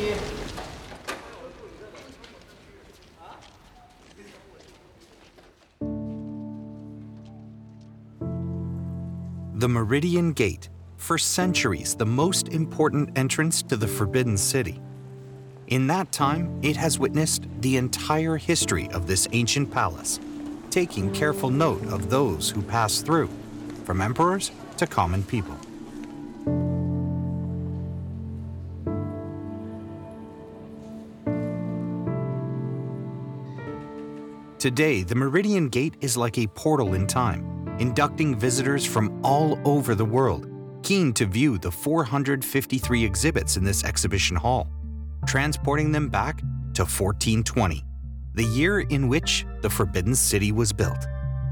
The Meridian Gate, for centuries the most important entrance to the Forbidden City. In that time, it has witnessed the entire history of this ancient palace, taking careful note of those who pass through, from emperors to common people. Today, the Meridian Gate is like a portal in time, inducting visitors from all over the world, keen to view the 453 exhibits in this exhibition hall, transporting them back to 1420, the year in which the Forbidden City was built.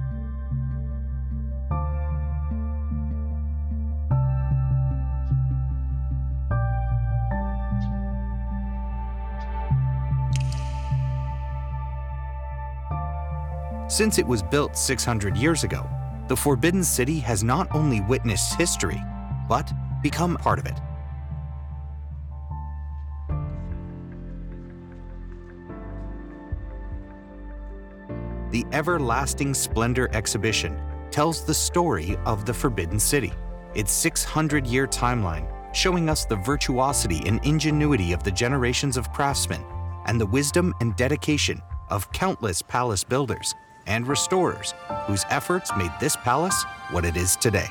Since it was built 600 years ago, the Forbidden City has not only witnessed history, but become part of it. The Everlasting Splendor exhibition tells the story of the Forbidden City, its 600-year timeline, showing us the virtuosity and ingenuity of the generations of craftsmen and the wisdom and dedication of countless palace builders and restorers whose efforts made this palace what it is today.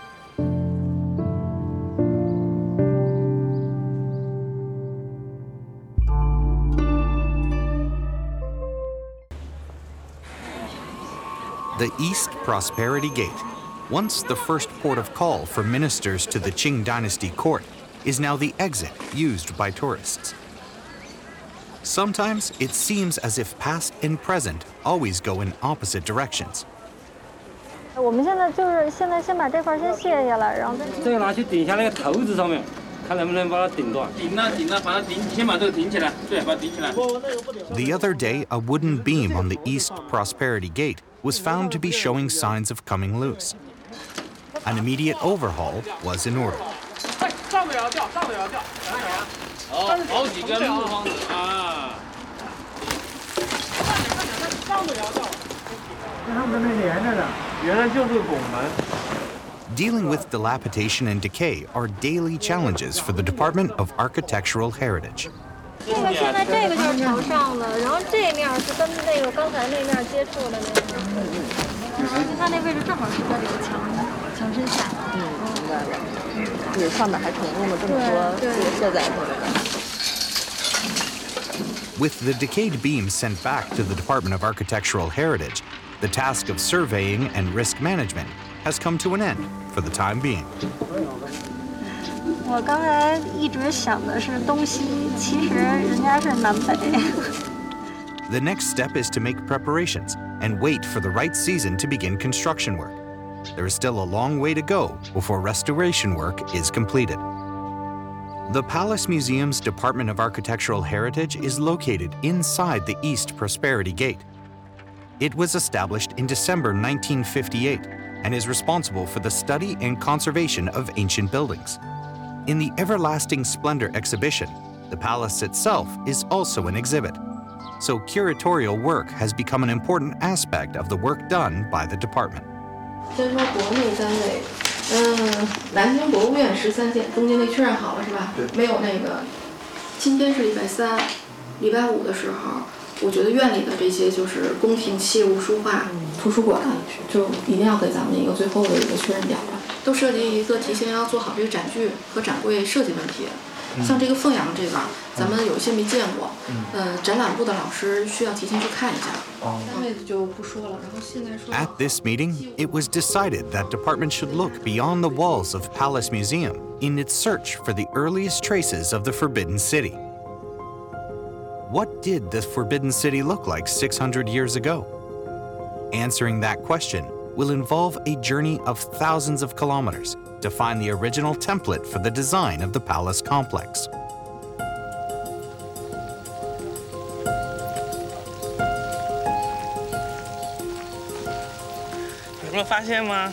The East Prosperity Gate, once the first port of call for ministers to the Qing Dynasty court, is now the exit used by tourists. Sometimes it seems as if past and present always go in opposite directions. 我们现在先把这块先卸下来，然后再这个拿去顶一下那个头子上面，看能不能把它顶断。顶啊，把它顶，先把这个顶起来，对，把它顶起来。 The other day, a wooden beam on the East Prosperity Gate was found to be showing signs of coming loose. An immediate overhaul was in order. 上面要掉，好几根木方子啊！上面要掉，他们那连着的，原来就是拱门。 Dealing with dilapidation and decay are daily challenges for the Department of Architectural Heritage. 现在这个就是朝上的，然后这面是跟那个刚才那面接触的那个，然后它那位置正好是在这个墙身下。明白了。这上面还重用了这么多这个卸载过来的。 With the decayed beams sent back to the Department of Architectural Heritage, the task of surveying and risk management has come to an end for the time being. 我刚才一直想的是东西，其实人家是南北。 The next step is to make preparations and wait for the right season to begin construction work. There is still a long way to go before restoration work is completed. The Palace Museum's Department of Architectural Heritage is located inside the East Prosperity Gate. It was established in December 1958 and is responsible for the study and conservation of ancient buildings. In the Everlasting Splendor exhibition, the palace itself is also an exhibit. So curatorial work has become an important aspect of the work done by the department. 先说国内单位，南京博物院13件，中间那确认好了是吧？对。没有那个，今天是礼拜三，礼拜五的时候，我觉得院里的这些就是宫廷器物、书画、图书馆，就一定要给咱们一个最后的一个确认表了。都涉及一个提前要做好这个展具和展柜设计问题。像这个凤阳这个，咱们有一些没见过，展览部的老师需要提前去看一下。单位就不说了，然后现在说。 At this meeting, it was decided that department should look beyond the walls of Palace Museum in its search for the earliest traces of the Forbidden City. What did the Forbidden City look like 600 years ago? Answering that question will involve a journey of thousands of kilometers to find the original template for the design of the palace complex. 有没有发现吗？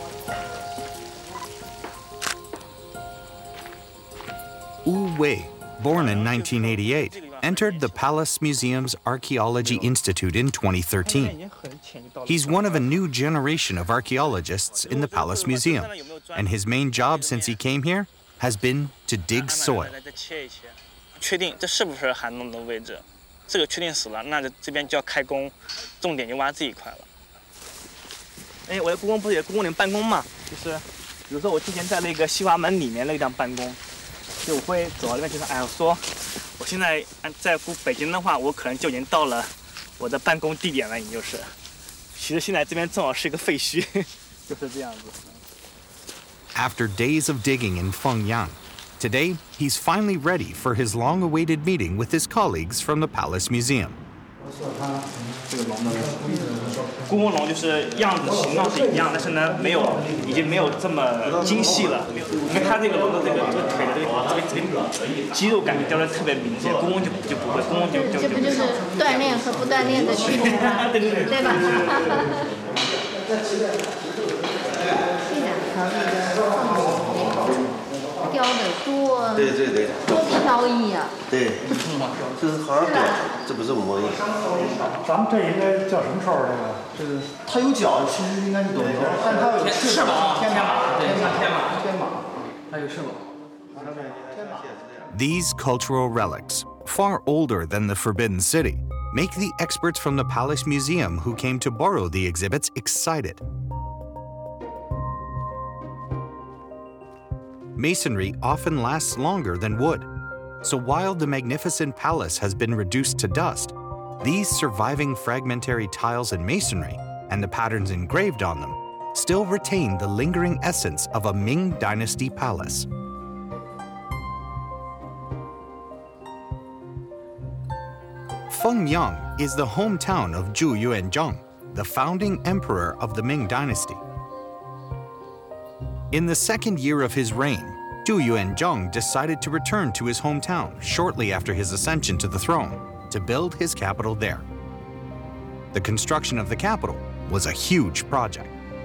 Wu Wei, born in 1988, entered the Palace Museum's Archaeology Institute in 2013. He's one of a new generation of archaeologists in the Palace Museum, and his main job since he came here has been to dig soil. 确定这是不是涵洞的位置，这个确定死了，那这边就要开工，重点就挖这一块了。哎，我的故宫不是有故宫里办公嘛？就是比如说我之前在那个西华门里面那个地方办公，就我会走到那边去说，哎，我说我现在在北京的话，我可能就已经到了我的办公地点了，也就是，其实现在这边正好是一个废墟，就是这样子。 After days of digging in Fengyang, today he's finally ready for his long-awaited meeting with his colleagues from the Palace Museum. 这个龙的故宫龙就是样子形状是一样，但是呢，已经没有这么精细了。因为它这个龙的这个腿的这边肌肉感雕得特别明显，故宫就不会，故宫就这不就是锻炼和不锻炼的区别吗？对吧？雕的多， 对， 多飘逸啊！ 对，这是好像雕的，这不是模样。 咱们这应该叫什么兽？这个它有脚，其实应该是短脚，但它有翅膀， 天马，对，像天马， 它有翅膀。 These cultural relics, far older than the Forbidden City, make the experts from the Palace Museum who came to borrow the exhibits excited. Masonry often lasts longer than wood, so while the magnificent palace has been reduced to dust, these surviving fragmentary tiles and masonry, and the patterns engraved on them, still retain the lingering essence of a Ming Dynasty palace. Fengyang is the hometown of Zhu Yuanzhang, the founding emperor of the Ming Dynasty. In the second year of his reign, Zhu Yuanzhang decided to return to his hometown shortly after his ascension to the throne to build his capital there. The construction of the capital was a huge project.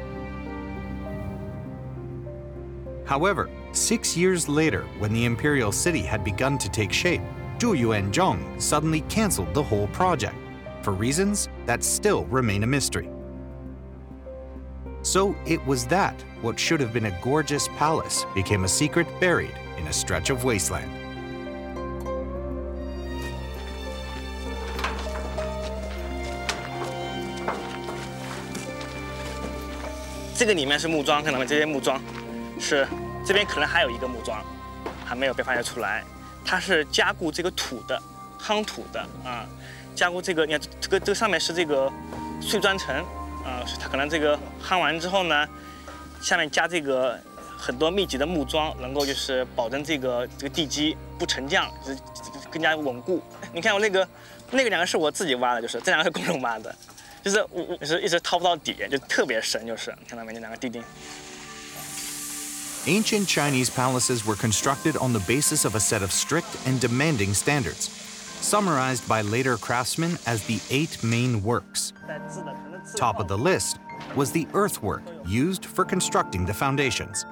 However, 6 years later, when the imperial city had begun to take shape, Zhu Yuanzhang suddenly canceled the whole project, for reasons that still remain a mystery. So it was that what should have been a gorgeous palace became a secret buried in a stretch of wasteland. 这个里面是木桩，看到没？这些木桩是这边可能还有一个木桩，还没有被发掘出来。它是加固这个土的，夯土的啊，加固这个，你看这个上面是这个碎砖层啊，它可能这个夯完之后呢，下面加这个很多密集的木桩，能够就是保证这个地基不沉降，就是更加稳固。你看我那个两个是我自己挖的，就是这两个是工人挖的。 就是我是一直掏不到底，就特别深，就是看到没？这两个地钉。 Ancient Chinese palaces were constructed on the basis of a set of strict and demanding standards, summarized by later craftsmen as the 8 main works. Top of the list was the earthwork used for constructing the foundations.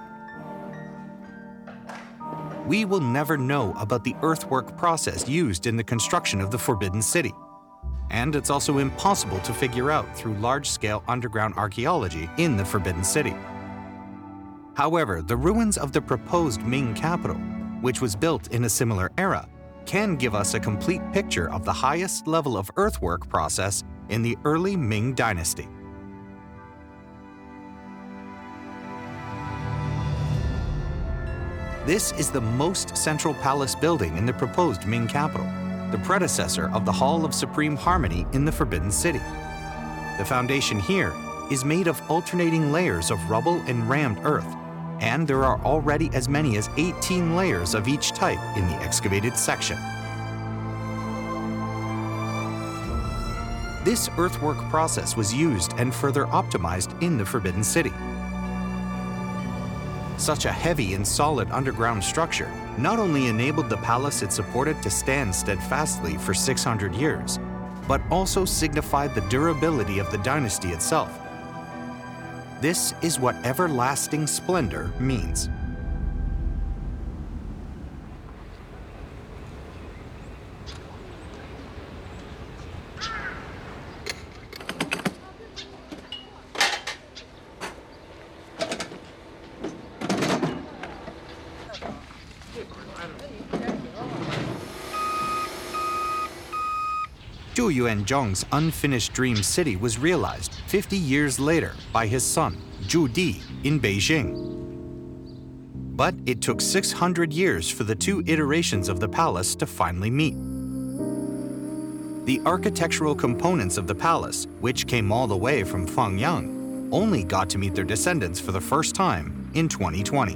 We will never know about the earthwork process used in the construction of the Forbidden City. And it's also impossible to figure out through large-scale underground archaeology in the Forbidden City. However, the ruins of the proposed Ming capital, which was built in a similar era, can give us a complete picture of the highest level of earthwork process in the early Ming dynasty. This is the most central palace building in the proposed Ming capital, the predecessor of the Hall of Supreme Harmony in the Forbidden City. The foundation here is made of alternating layers of rubble and rammed earth, and there are already as many as 18 layers of each type in the excavated section. This earthwork process was used and further optimized in the Forbidden City. Such a heavy and solid underground structure not only enabled the palace it supported to stand steadfastly for 600 years, but also signified the durability of the dynasty itself. This is what everlasting splendor means. Zhu Yuanzhang's unfinished dream city was realized 50 years later by his son, Zhu Di, in Beijing. But it took 600 years for the two iterations of the palace to finally meet. The architectural components of the palace, which came all the way from Fangyang, only got to meet their descendants for the first time in 2020.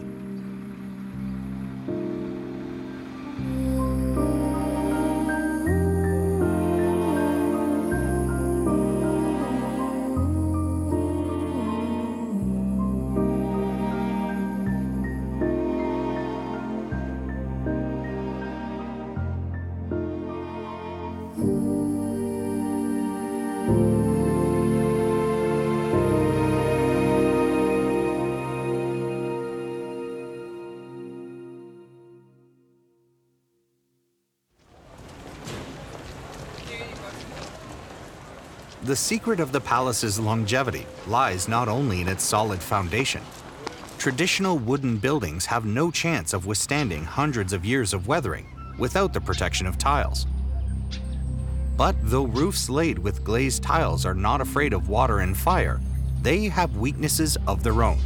The secret of the palace's longevity lies not only in its solid foundation. Traditional wooden buildings have no chance of withstanding hundreds of years of weathering without the protection of tiles. But though roofs laid with glazed tiles are not afraid of water and fire, they have weaknesses of their own.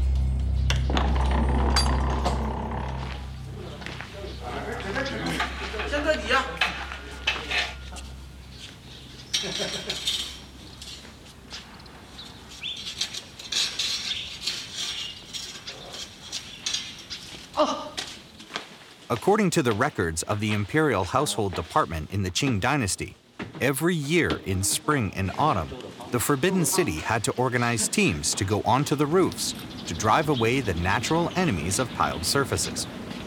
According to the records of the Imperial Household Department in the Qing Dynasty, every year in spring and autumn, the Forbidden City had to organize teams to go onto the roofs to drive away the natural enemies of tiled surfaces.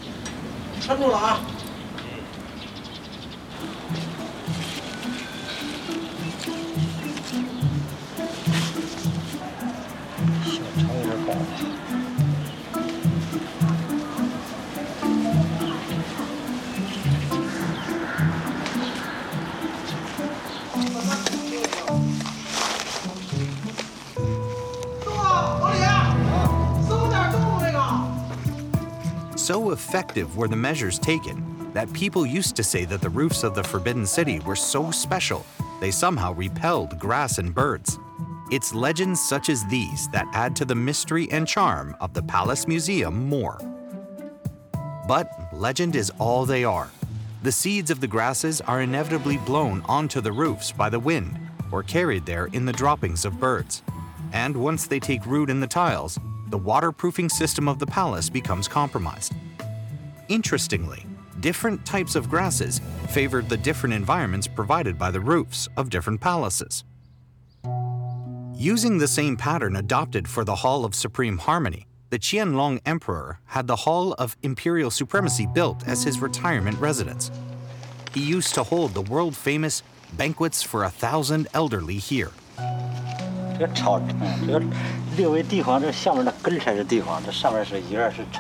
So effective were the measures taken that people used to say that the roofs of the Forbidden City were so special they somehow repelled grass and birds. It's legends such as these that add to the mystery and charm of the Palace Museum more. But legend is all they are. The seeds of the grasses are inevitably blown onto the roofs by the wind or carried there in the droppings of birds. And once they take root in the tiles, the waterproofing system of the palace becomes compromised. Interestingly, different types of grasses favored the different environments provided by the roofs of different palaces. Using the same pattern adopted for the Hall of Supreme Harmony, the Qianlong Emperor had the Hall of Imperial Supremacy built as his retirement residence. He used to hold the world-famous banquets for 1,000 elderly here. 这个草，这个列为地方，这下面的根才是地方，这上面是一二是草。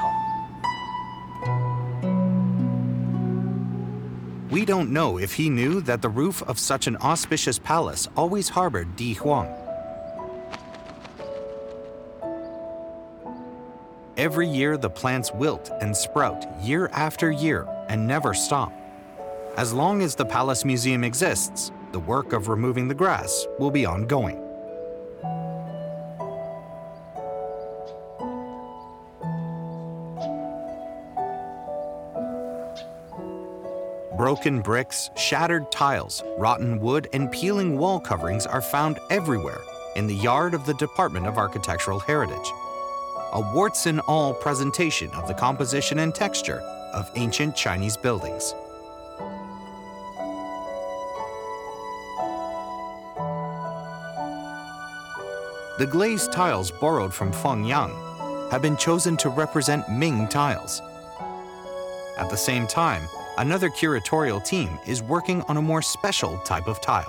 We don't know if he knew that the roof of such an auspicious palace always harbored Di Huang. Every year, the plants wilt and sprout year after year and never stop. As long as the Palace Museum exists, the work of removing the grass will be ongoing. Broken bricks, shattered tiles, rotten wood, and peeling wall coverings are found everywhere in the yard of the Department of Architectural Heritage. A warts-and-all presentation of the composition and texture of ancient Chinese buildings. The glazed tiles borrowed from Fangyang have been chosen to represent Ming tiles. At the same time, another curatorial team is working on a more special type of tile.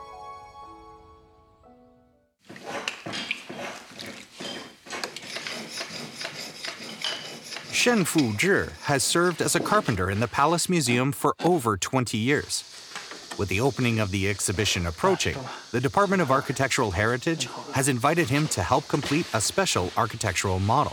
Shen Fuzhi has served as a carpenter in the Palace Museum for over 20 years. With the opening of the exhibition approaching, the Department of Architectural Heritage has invited him to help complete a special architectural model.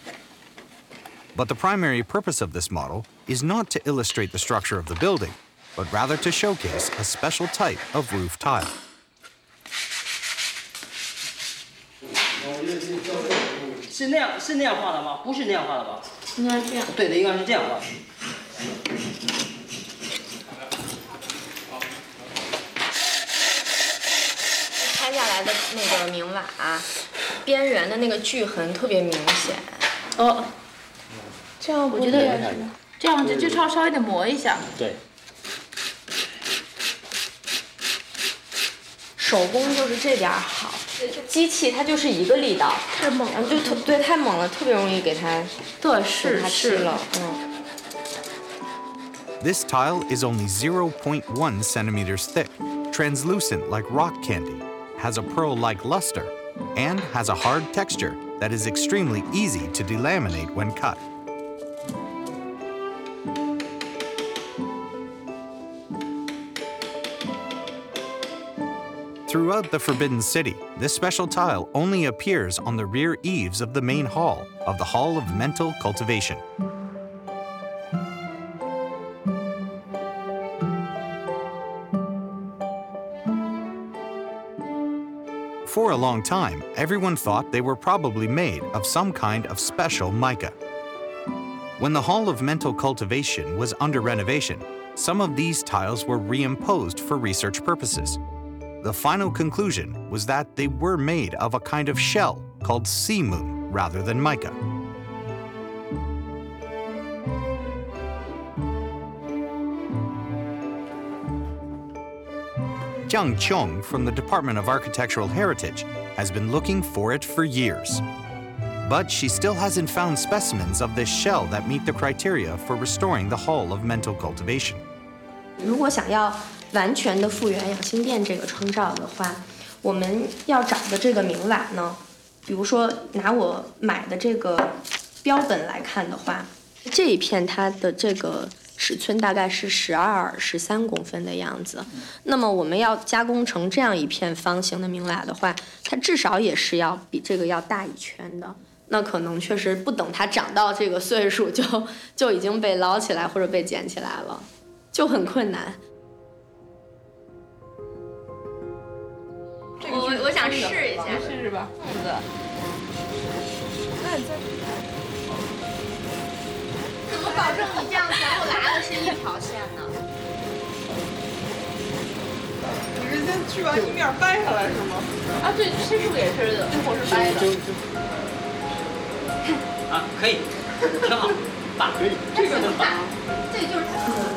But the primary purpose of this model is not to illustrate the structure of the building, but rather to showcase a special type of roof tile. 是那样画的吗？不是那样画的吧？ 应该是这样。 对的，应该是这样画。 拍下来的那个明瓦，边缘的那个锯痕特别明显。哦，这样我觉得这样就稍微得磨一下。 对。 手工就是这点好，机器它就是一个力道，太猛了，就太猛了，特别容易给它吃了。 This tile is only 0.1 centimeters thick, translucent like rock candy, has a pearl-like luster, and has a hard texture that is extremely easy to delaminate when cut. Throughout the Forbidden City, this special tile only appears on the rear eaves of the main hall of the Hall of Mental Cultivation. For a long time, everyone thought they were probably made of some kind of special mica. When the Hall of Mental Cultivation was under renovation, some of these tiles were reimposed for research purposes. The final conclusion was that they were made of a kind of shell called sea moon rather than mica. Jiang Qiong from the Department of Architectural Heritage has been looking for it for years. But she still hasn't found specimens of this shell that meet the criteria for restoring the Hall of Mental Cultivation. 如果想要完全的复原养心殿这个称照的话，我们要找的这个明瓦呢，比如说拿我买的这个标本来看的话，这一片它的这个尺寸大概是12、13公分的样子。那么我们要加工成这样一片方形的明瓦的话，它至少也是要比这个要大一圈的。那可能确实不等它长到这个岁数就已经被捞起来或者被捡起来了，就很困难。我想试一下，试试吧。是的。那你再怎么保证你这样全部拉的是一条线呢？ 你是先锯完一面掰下来是吗？ 啊，对，这是不是也是最后是掰的？ 啊，可以，挺好，大，可以， 这个能打， 这个就是。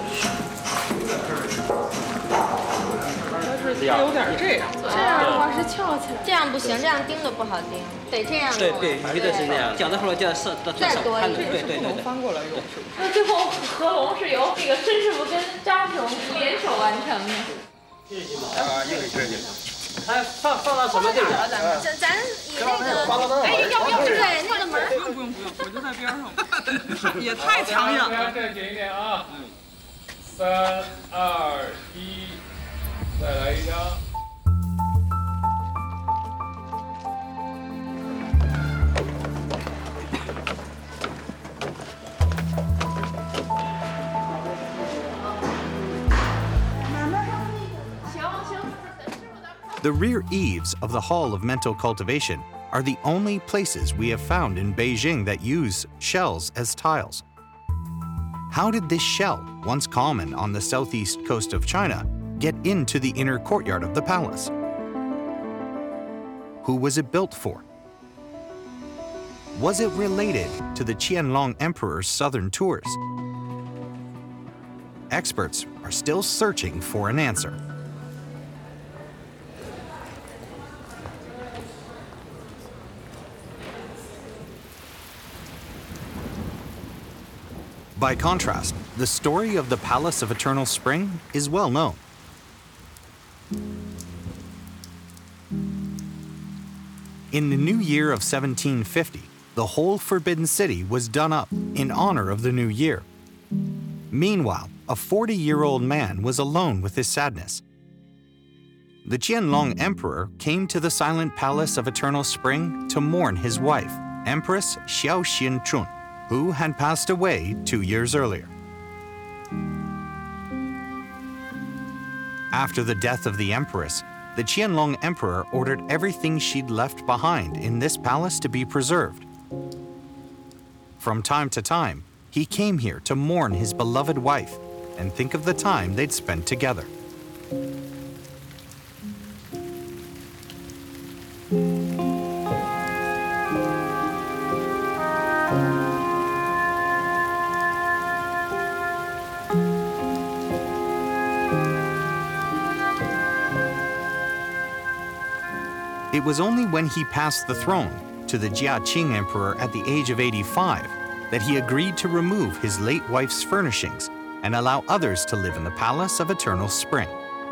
它有点这样， 这样的话是翘起来，这样不行，这样钉的不好钉，得这样。 对，必须得是那样，讲的时候就要再多一点，对。 翻过来用是不是？ 那最后合龙是由这个申师傅跟张师傅联手完成的。 一个圈哎，放到什么地方？ 咱以那个，哎，要不对那个门？ 不用，我就在边上。也太抢眼了。 再紧一点啊！3、2、1，再来一张。 The rear eaves of the Hall of Mental Cultivation are the only places we have found in Beijing that use shells as tiles. How did this shell, once common on the southeast coast of China, get into the inner courtyard of the palace? Who was it built for? Was it related to the Qianlong Emperor's southern tours? Experts are still searching for an answer. By contrast, the story of the Palace of Eternal Spring is well known. In the new year of 1750, the whole Forbidden City was done up in honor of the new year. Meanwhile, a 40-year-old man was alone with his sadness. The Qianlong Emperor came to the silent Palace of Eternal Spring to mourn his wife, Empress Xiao Xin-chun, who had passed away 2 years earlier. After the death of the empress, the Qianlong Emperor ordered everything she'd left behind in this palace to be preserved. From time to time, he came here to mourn his beloved wife and think of the time they'd spent together. It was only when he passed the throne to the Jiaqing Emperor at the age of 85 that he agreed to remove his late wife's furnishings and allow others to live in the Palace of Eternal Spring.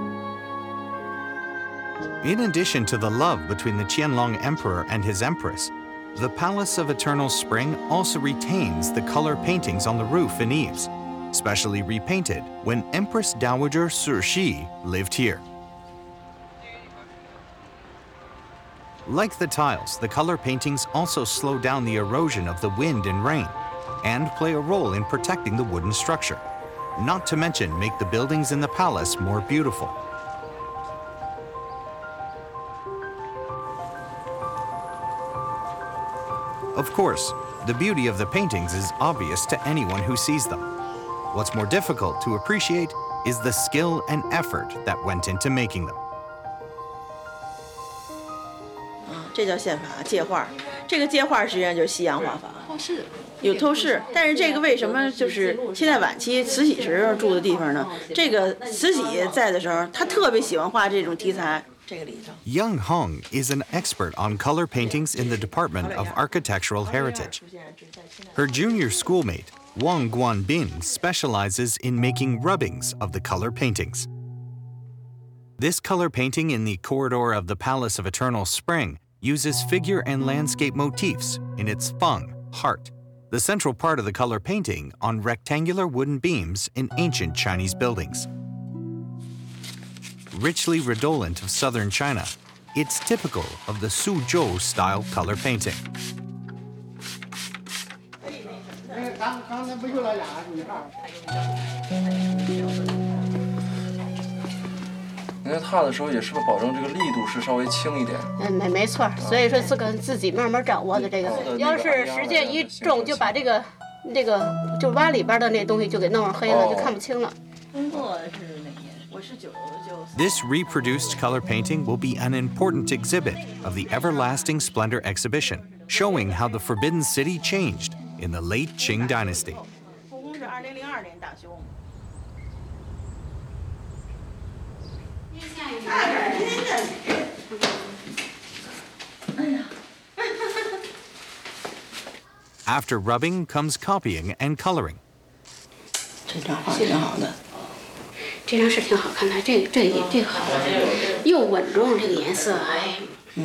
In addition to the love between the Qianlong Emperor and his empress, the Palace of Eternal Spring also retains the color paintings on the roof and eaves, specially repainted when Empress Dowager Cixi lived here. Like the tiles, the color paintings also slow down the erosion of the wind and rain and play a role in protecting the wooden structure, not to mention make the buildings in the palace more beautiful. Of course, the beauty of the paintings is obvious to anyone who sees them. What's more difficult to appreciate is the skill and effort that went into making them. 这叫线法界画，这个界画实际上就是西洋画法。透视有透视，但是这个为什么就是现在晚期慈禧时候住的地方呢？这个慈禧在的时候，她特别喜欢画这种题材。这个里头。 Yang Hong is an expert on color paintings in the Department of Architectural Heritage. Her junior schoolmate, Wang Guanbin, specializes in making rubbings of the color paintings. This color painting in the corridor of the Palace of Eternal Spring uses figure and landscape motifs in its feng, heart, the central part of the color painting on rectangular wooden beams in ancient Chinese buildings. Richly redolent of southern China, it's typical of the Suzhou style color painting. 你在踏的时候也是不是保证这个力度是稍微轻一点？ 没错，所以说这个自己慢慢掌握的这个。要是时间一重，就把这个就挖里边的那东西就给弄黑了，就看不清了。工作是哪年？我是9。 This reproduced color painting will be an important exhibit of the Everlasting Splendor exhibition, showing how the Forbidden City changed in the late Qing dynasty. 故宫是2002年大修。 After rubbing comes copying and coloring. 这张画挺好的。 这张是挺好看的，这好，又稳重，这个颜色，哎。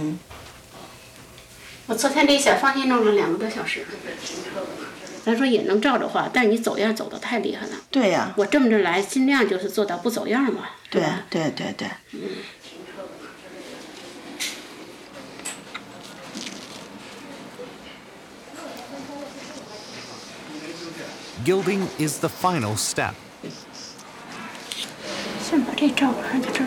我昨天这一小方巾弄了2个多小时。咱说也能照着画，但是你走样走得太厉害了。 对呀。 我这么着来，尽量就是做到不走样嘛。 对吧？ 对。 Gilding is the final step. 先把这照看在这儿。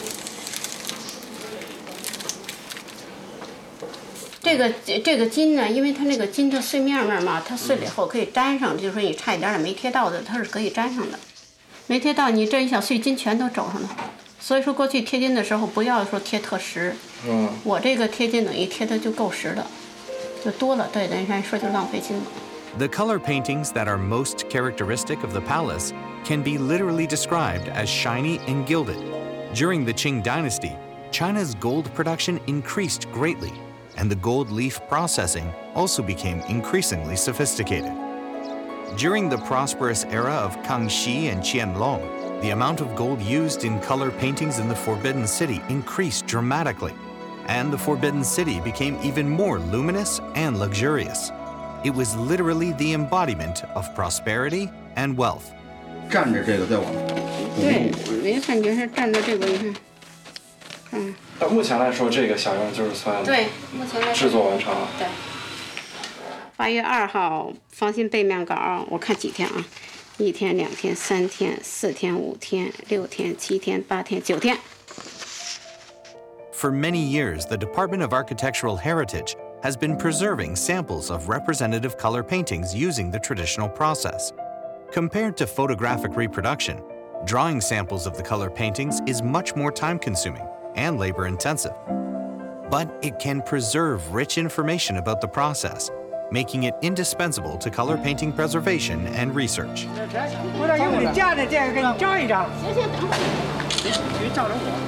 这个金呢，因为它那个金的碎面嘛，它碎了以后可以粘上，就是说你差一点没贴到的，它是可以粘上的。没贴到，你这一小碎金全都走上了。所以说过去贴金的时候不要说贴特实。我这个贴金等于贴的就够实的，就多了，对人家说就浪费金了。 The color paintings that are most characteristic of the palace can be literally described as shiny and gilded. During the Qing dynasty, China's gold production increased greatly, and the gold leaf processing also became increasingly sophisticated. During the prosperous era of Kangxi and Qianlong, the amount of gold used in color paintings in the Forbidden City increased dramatically, and the Forbidden City became even more luminous and luxurious. It was literally the embodiment of prosperity and wealth. 站着这个在往对，我感觉是站着这个，你看， 到目前来说，这个小样就是算对，目前来说制作完成了。 对。8月2号，方心背面稿，我看几天啊 1天、2天、3天、4天、5天、6天、7天、8天、9天。 For many years, the Department of Architectural Heritage has been preserving samples of representative color paintings using the traditional process. Compared to photographic reproduction, drawing samples of the color paintings is much more time-consuming and labor-intensive. But it can preserve rich information about the process, making it indispensable to color painting preservation and research. 我这用你家的这个给你照一张。 行，等会儿。 你照着我。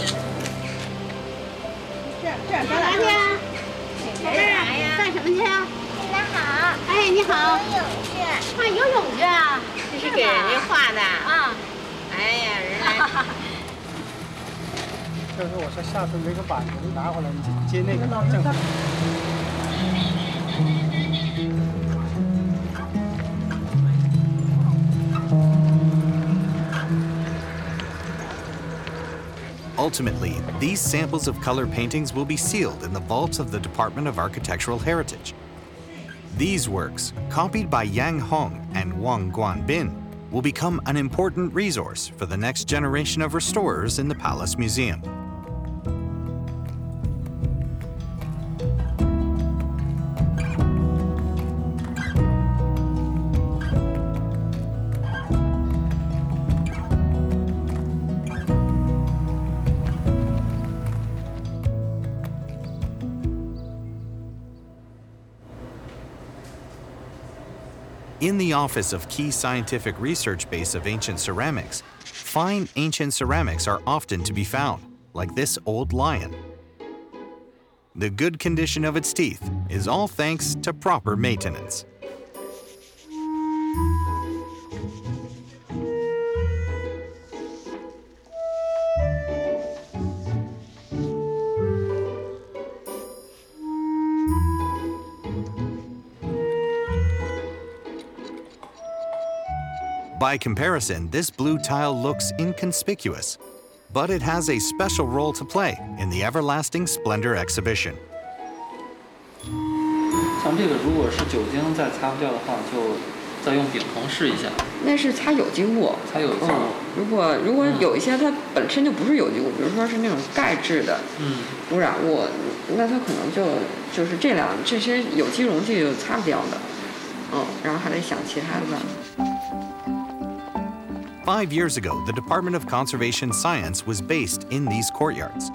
这干啥去？宝贝儿，干什么去啊？ 你们好。 哎，你好。 游泳去。 看游泳去啊？ 这是给人家画的啊。 哎呀，人家。 就是我说下次没个板子，你拿回来你接那个正好。 Ultimately, these samples of color paintings will be sealed in the vaults of the Department of Architectural Heritage. These works, copied by Yang Hong and Wang Guanbin, will become an important resource for the next generation of restorers in the Palace Museum. In the office of key scientific research base of ancient ceramics, fine ancient ceramics are often to be found, like this old lion. The good condition of its teeth is all thanks to proper maintenance. By comparison, this blue tile looks inconspicuous, but it has a special role to play in the Everlasting Splendor exhibition. 像这个，如果是酒精再擦不掉的话，就再用丙硼试一下。 那是擦有机物。 擦有机物。 如果有一些它本身就不是有机物，比如说是那种钙质的污染物，那它可能就是这些有机溶剂就擦不掉的。然后还得想其他的办法。 5 years ago, the Department of Conservation Science was based in these courtyards.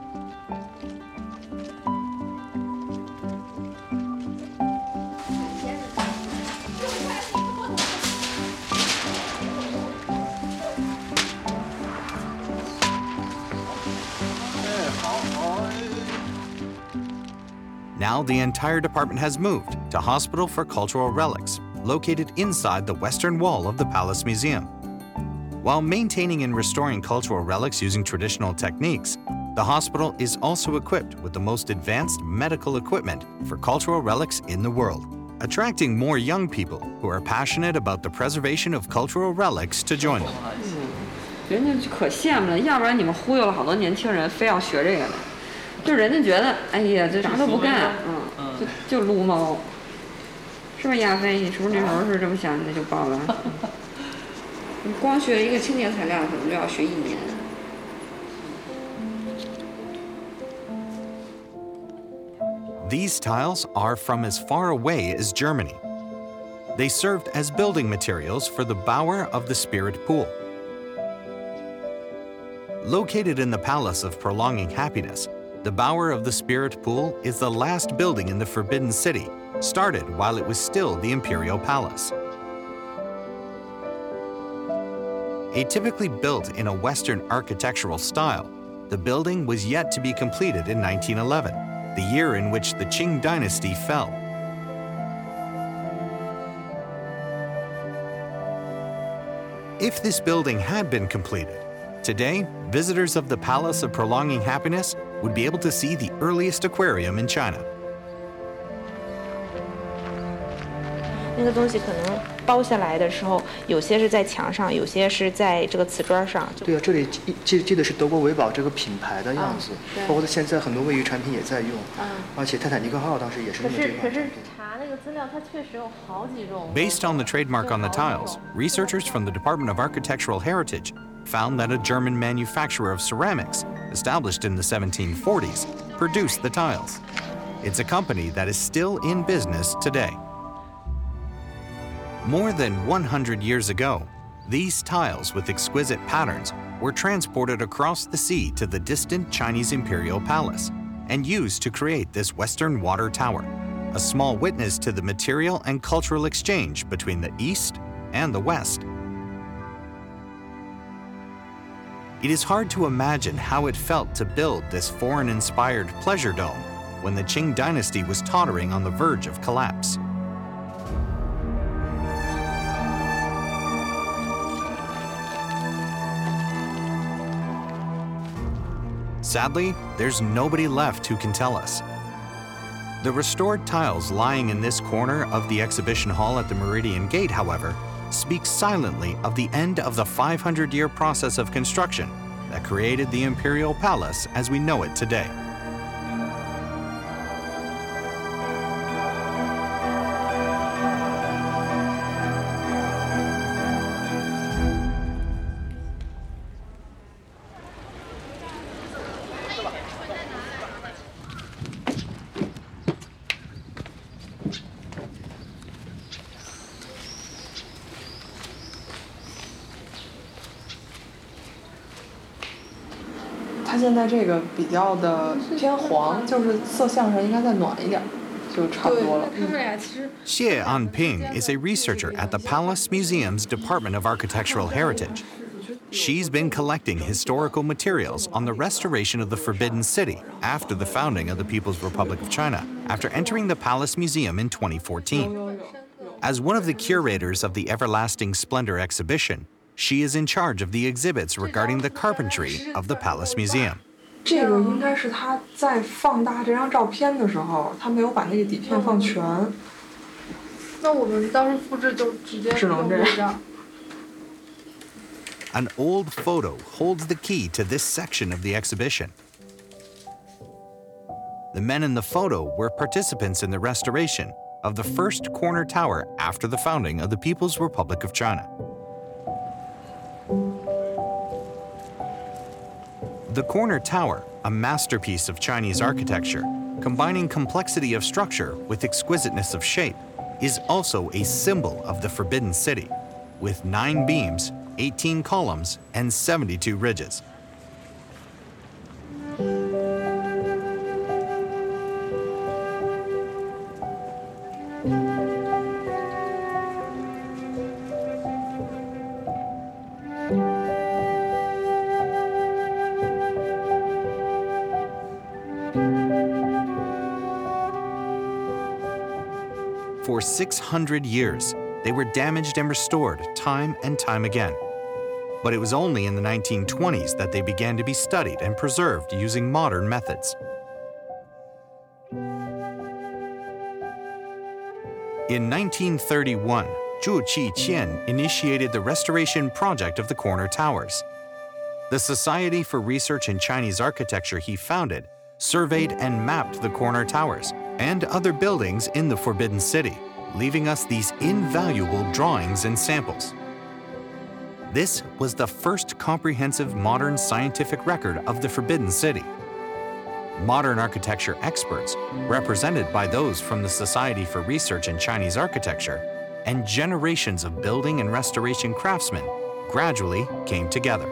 Now the entire department has moved to Hospital for Cultural Relics, located inside the western wall of the Palace Museum. While maintaining and restoring cultural relics using traditional techniques, the hospital is also equipped with the most advanced medical equipment for cultural relics in the world, attracting more young people who are passionate about the preservation of cultural relics to join them. 人家可羡慕了，要不然你们忽悠了好多年轻人非要学这个呢。就人家觉得，哎呀，这啥都不干，就撸猫，是吧？亚飞，你是不是那时候是这么想的就报了？你光学一个清洁材料，可能就要学1年。 These tiles are from as far away as Germany. They served as building materials for the Bower of the Spirit Pool. Located in the Palace of Prolonging Happiness, the Bower of the Spirit Pool is the last building in the Forbidden City, started while it was still the Imperial Palace. Atypically built in a Western architectural style, the building was yet to be completed in 1911, the year in which the Qing dynasty fell. If this building had been completed, today, visitors of the Palace of Prolonging Happiness would be able to see the earliest aquarium in China. 那个东西可能包下来的时候，有些是在墙上，有些是在这个瓷砖上。 对啊，这里记得是德国维宝这个品牌的样子，包括现在很多卫浴产品也在用，而且泰坦尼克号当时也是用的这款产品。 Based on the trademark on the tiles, researchers from the Department of Architectural Heritage found that a German manufacturer of ceramics, established in the 1740s, produced the tiles. It's a company that is still in business today. More than 100 years ago, these tiles with exquisite patterns were transported across the sea to the distant Chinese imperial palace and used to create this Western Water Tower, a small witness to the material and cultural exchange between the East and the West. It is hard to imagine how it felt to build this foreign-inspired pleasure dome when the Qing dynasty was tottering on the verge of collapse. Sadly, there's nobody left who can tell us. The restored tiles lying in this corner of the exhibition hall at the Meridian Gate, however, speak silently of the end of the 500-year process of construction that created the Imperial Palace as we know it today. 它现在这个比较的偏黄，就是色相上应该再暖一点，就差不多了。 Xie Anping is a researcher at the Palace Museum's Department of Architectural Heritage. She's been collecting historical materials on the restoration of the Forbidden City after the founding of the People's Republic of China, after entering the Palace Museum in 2014. As one of the curators of the Everlasting Splendor exhibition, she is in charge of the exhibits regarding the carpentry of the Palace Museum. 这个应该是他在放大这张照片的时候，他没有把那个底片放全。 那我们当时复制就直接用这张。 An old photo holds the key to this section of the exhibition. The men in the photo were participants in the restoration of the first corner tower after the founding of the People's Republic of China. The corner tower, a masterpiece of Chinese architecture, combining complexity of structure with exquisiteness of shape, is also a symbol of the Forbidden City, with 9 beams, 18 columns, and 72 ridges. For 600 years, they were damaged and restored time and time again. But it was only in the 1920s that they began to be studied and preserved using modern methods. In 1931, Zhu Qiqian initiated the restoration project of the corner towers. The Society for Research in Chinese Architecture he founded surveyed and mapped the corner towers and other buildings in the Forbidden City, leaving us these invaluable drawings and samples. This was the first comprehensive modern scientific record of the Forbidden City. Modern architecture experts, represented by those from the Society for Research in Chinese Architecture, and generations of building and restoration craftsmen gradually came together.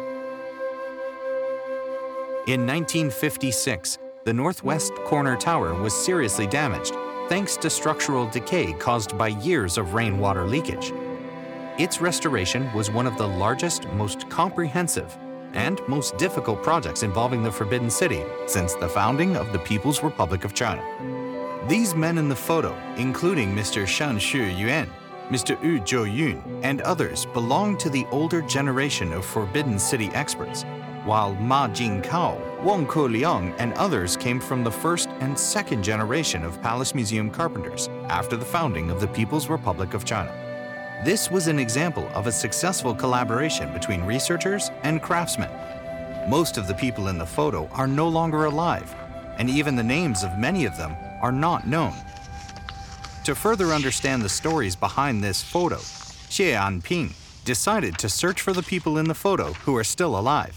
In 1956, the northwest corner tower was seriously damaged thanks to structural decay caused by years of rainwater leakage. Its restoration was one of the largest, most comprehensive, and most difficult projects involving the Forbidden City since the founding of the People's Republic of China. These men in the photo, including Mr. Shan Shuyuan, Mr. Yu Zhouyun, and others, belong to the older generation of Forbidden City experts, while Ma Jingkao, Wang Keliang, and others came from the first and second generation of Palace Museum carpenters after the founding of the People's Republic of China. This was an example of a successful collaboration between researchers and craftsmen. Most of the people in the photo are no longer alive, and even the names of many of them are not known. To further understand the stories behind this photo, Xie Anping decided to search for the people in the photo who are still alive.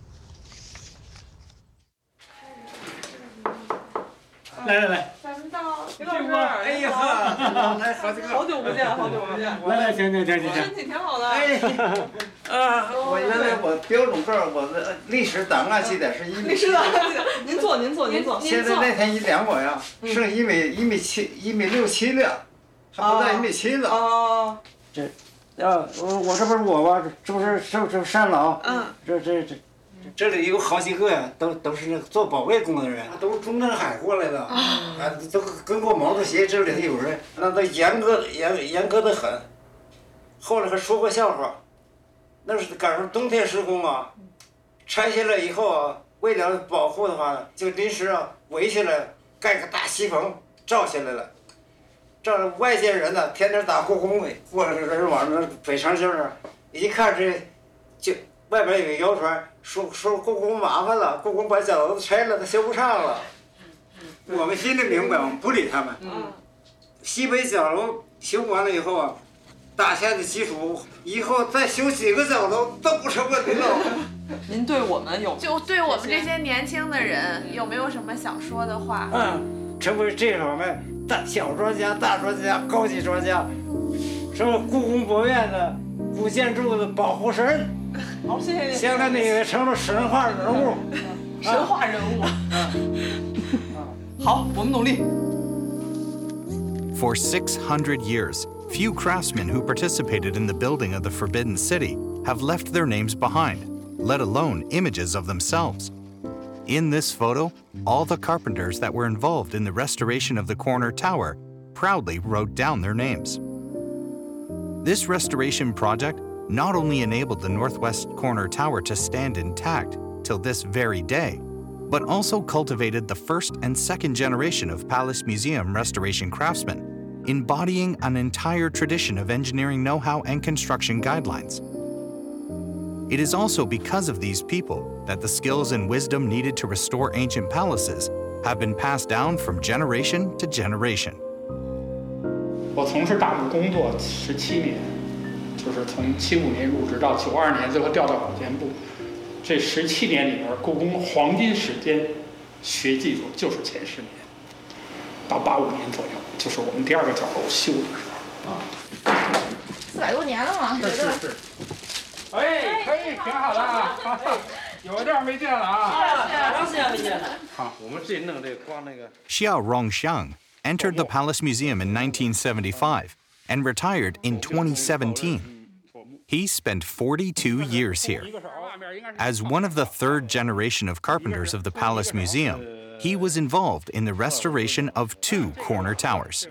来， 咱们到徐老师， 哎呀，来好久不见，来，行， 身体挺好的。 我原来我标准个我的历史档案记载是1米7。 历史档案记载，您坐。 现在那天一量我呀，剩1米6、7了，还不到1米7了。 哦。这，我这不是我吧？这不是山老？这里有好几个呀，都是那个做保卫工作的人，都是中南海过来的，都跟过毛主席。这里头有人，那都严格的很。后来还说过笑话，那是赶上冬天施工啊，拆下来以后啊，为了保护的话，就临时围起来，盖个大锡棚罩起来了。这外界人呢，天天打故宫的，过来人往那北长兴那儿，一看这就。外边有个谣传，说故宫麻烦了，故宫把角楼拆了，它修不上了。我们心里明白，我们不理他们。西北角楼修完了以后啊，打下的基础，以后再修几个角楼都不成问题了。 您对我们就对我们这些年轻的人有没有什么想说的话？ 成为这方面小专家、大专家、高级专家，什么故宫博物院的古建筑的保护神。 好，谢谢您。 现在你也成了神话人物。 神话人物。好，我们努力。 For 600 years, few craftsmen who participated in the building of the Forbidden City have left their names behind, let alone images of themselves. In this photo, all the carpenters that were involved in the restoration of the corner tower proudly wrote down their names. This restoration project not only enabled the northwest corner tower to stand intact till this very day, but also cultivated the first and second generation of Palace Museum restoration craftsmen, embodying an entire tradition of engineering know-how and construction guidelines. It is also because of these people that the skills and wisdom needed to restore ancient palaces have been passed down from generation to generation. 我从事大木工作17年。就是从75年入职到92年，最后调到保监部。这17年里边，故宫黄金时间学技术就是前10年，到85年左右，就是我们第2个角楼修的时候。 400多年了嘛。 是。哎，可以，挺好的啊。有一段没见了啊。 长时间没见了。 好，我们自己弄这个光那个。 Xiao Rongxiang entered the Palace Museum in 1975 and retired in 2017. He spent 42 years here. As one of the third generation of carpenters of the Palace Museum, he was involved in the restoration of 2 corner towers.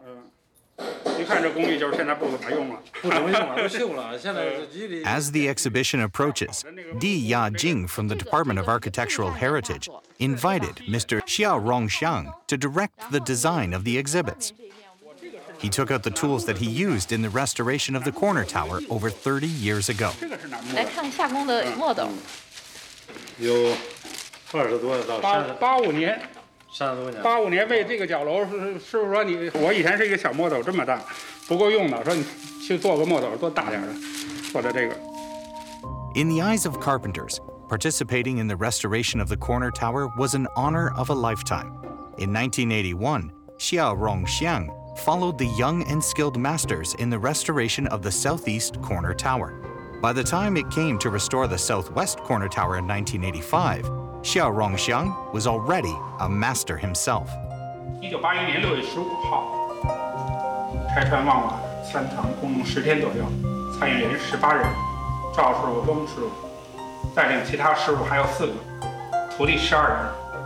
As the exhibition approaches, Di Yajing from the Department of Architectural Heritage invited Mr. Xiao Rongxiang to direct the design of the exhibits. He took out the tools that he used in the restoration of the corner tower over 30 years ago. 来看下工的墨斗。 有20多到85年，30多年。85年为这个角楼，师傅说我以前是一个小墨斗这么大，不够用的，说你去做个墨斗多大点的，做的这个。 In the eyes of carpenters, participating in the restoration of the corner tower was an honor of a lifetime. In 1981, Xiao Rongxiang followed the young and skilled masters in the restoration of the southeast corner tower. By the time it came to restore the southwest corner tower in 1985, Xiao Rongxiang was already a master himself. 1981年6月15号，拆穿望瓦3堂，共用10天左右，参与人18人，赵师傅、翁师傅带领其他师傅还有4个，徒弟12人。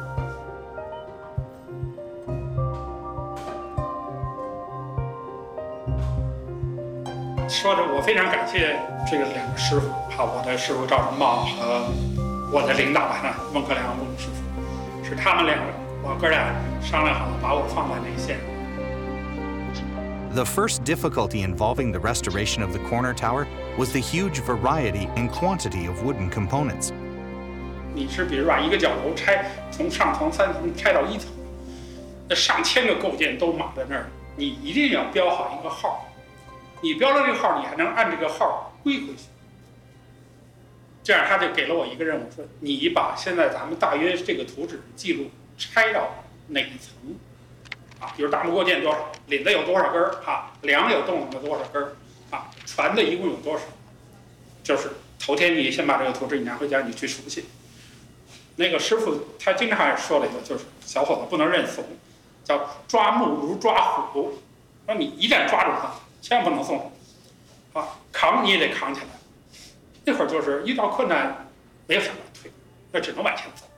说着，我非常感谢这个2个师傅，我的师傅赵成茂和我的领导翁克良翁师傅，是他们2个，我哥俩商量好了，把我放在内线。 The first difficulty involving the restoration of the corner tower was the huge variety and quantity of wooden components. 你是比如把一个角楼拆，从上层3层拆到1层，那上千个构件都码在那儿， 你一定要标好一个号，你标了这个号，你还能按这个号归回去。这样他就给了我一个任务，说你把现在咱们大约这个图纸记录拆到哪一层啊？比如大木锅件多少，领子有多少根儿啊？梁有动了多少根儿啊？船的一共有多少？就是头天你先把这个图纸你拿回家，你去熟悉。那个师傅他经常也说了一个，就是小伙子不能认怂，叫抓木如抓虎，说你一旦抓住它，千万不能松手，啊，扛你也得扛起来。那会儿就是遇到困难，没有想法退，那只能往前走。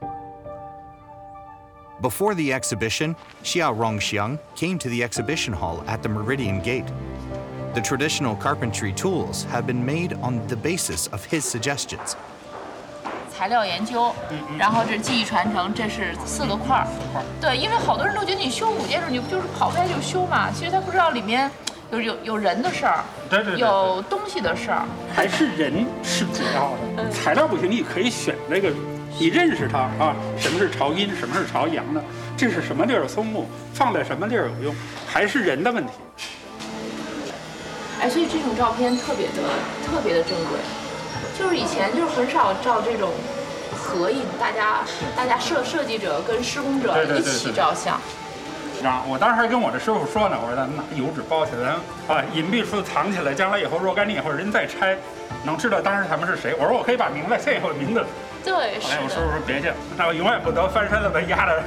Before the exhibition, Xiao Rongxiang came to the exhibition hall at the Meridian Gate. The traditional carpentry tools have been made on the basis of his suggestions. 材料研究，然后这技艺传承，这是4个块儿。对，因为好多人都觉得你修古建筑，你不就是刨开就修嘛？其实他不知道里面有人的事儿，有东西的事儿， 还是人是主要的。材料不行，你可以选那个，你认识它啊，什么是朝阴，什么是朝阳的，这是什么地儿的松木，放在什么地儿有用，还是人的问题。 哎，所以这种照片特别的珍贵。就是以前就是很少照这种合影，大家设计者跟施工者一起照相。 我当时还跟我的师傅说呢，我说咱拿油纸包起来，啊，隐蔽处藏起来，将来以后若干年以后人再拆，能知道当时他们是谁。我说我可以把名字现以后的名字。 对，是的。 我师傅说别介，那我永远不得翻身了，被压着。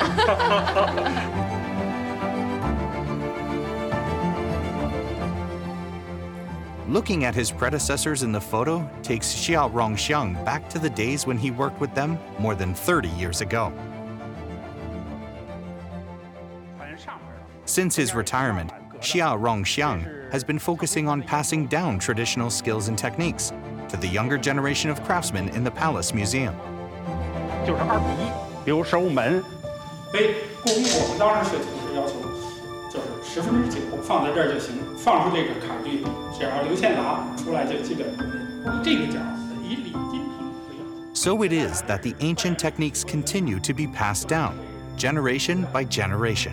Looking at his predecessors in the photo takes Xiao Rongxiang back to the days when he worked with them more than 30 years ago. Since his retirement, Xiao Rongxiang has been focusing on passing down traditional skills and techniques to the younger generation of craftsmen in the Palace Museum. 就是2比1，比如守门，故宫我们当时学徒是要求就是9%放在这儿就行，放出这个卡具，只要刘宪达出来就基本以这个角以礼金平为要。 So it is that the ancient techniques continue to be passed down, generation by generation.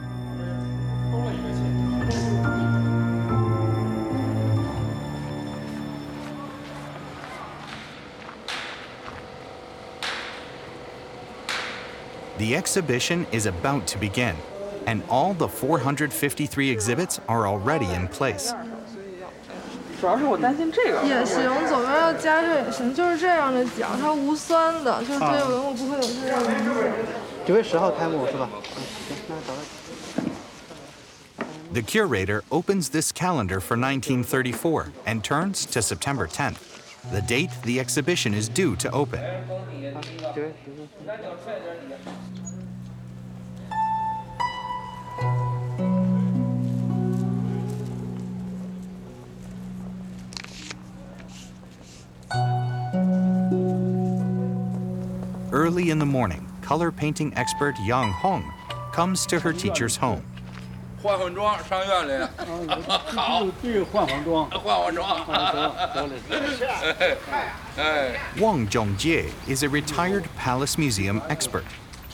The exhibition is about to begin, and all the 453 exhibits are already in place. 主要是我担心这个也行，左边要加这也行，就是这样的讲，它无酸的，就是对文物不会有这样的影响。 9月10号开幕是吧？ The curator opens this calendar for 1934 and turns to September 10th, the date the exhibition is due to open. Early in the morning, color painting expert Yang Hong comes to her teacher's home. 换换装上院里，好， 这个换换装， 换装。 Wang Zhongjie is a retired Palace Museum expert.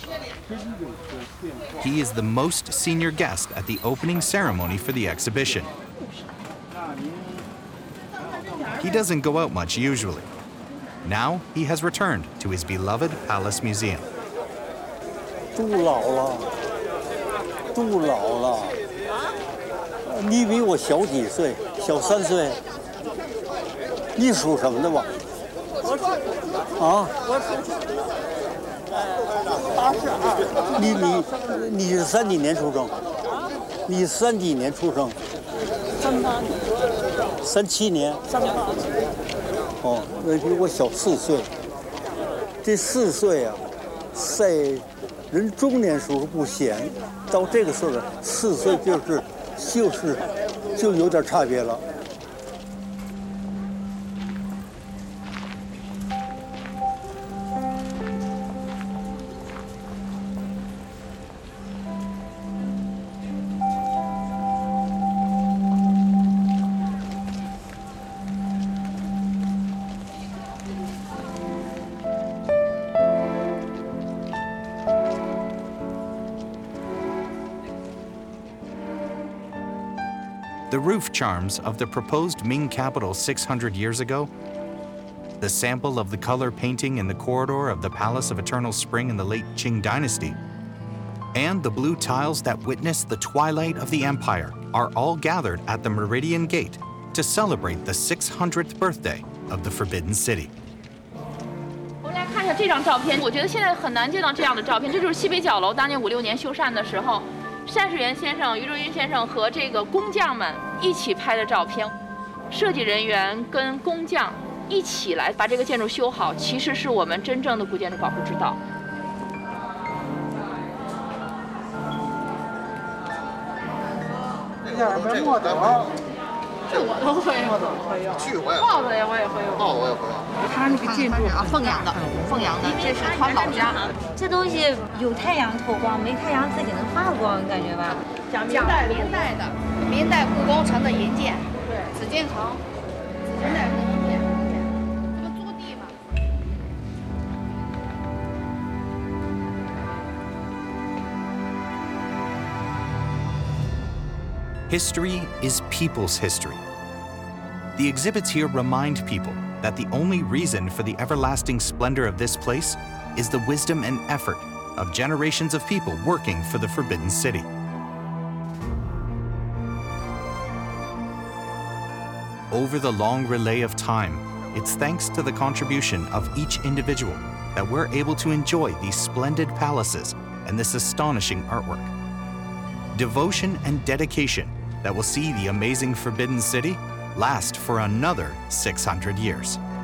He is the most senior guest at the opening ceremony for the exhibition. He doesn't go out much usually. Now he has returned to his beloved Palace Museum. 都老了，都老了。你比我小几岁，小3岁。你属什么的吧？啊？你是3几年出生？你3几年出生？38年。37年。38。哦，那比我小4岁。这4岁啊，在人中年时候不显，到这个岁数4岁就有点差别了。 The roof charms of the proposed Ming capital 600 years ago, the sample of the color painting in the corridor of the Palace of Eternal Spring in the late Qing Dynasty, and the blue tiles that witness the twilight of the empire are all gathered at the Meridian Gate to celebrate the 600th birthday of the Forbidden City. 我们来看一下这张照片，我觉得现在很难见到这样的照片。这就是西北角楼当年56年修缮的时候，单士元先生、余卓云先生和这个工匠们一起拍的照片。设计人员跟工匠一起来把这个建筑修好，其实是我们真正的古建筑保护之道。 这边墨斗， 这我都会用，帽子我也会用， 帽子我也会用。 他那个建筑啊，凤阳的，这是他老家。 这东西有太阳透光，没太阳自己能发光，你感觉吧？ 讲明代故宫城的银剑，对，紫禁城，紫禁代城银剑，这不租地吗？ History is people's history. The exhibits here remind people that the only reason for the everlasting splendor of this place is the wisdom and effort of generations of people working for the Forbidden City. Over the long relay of time, it's thanks to the contribution of each individual that we're able to enjoy these splendid palaces and this astonishing artwork. Devotion and dedication that will see the amazing Forbidden City last for another 600 years.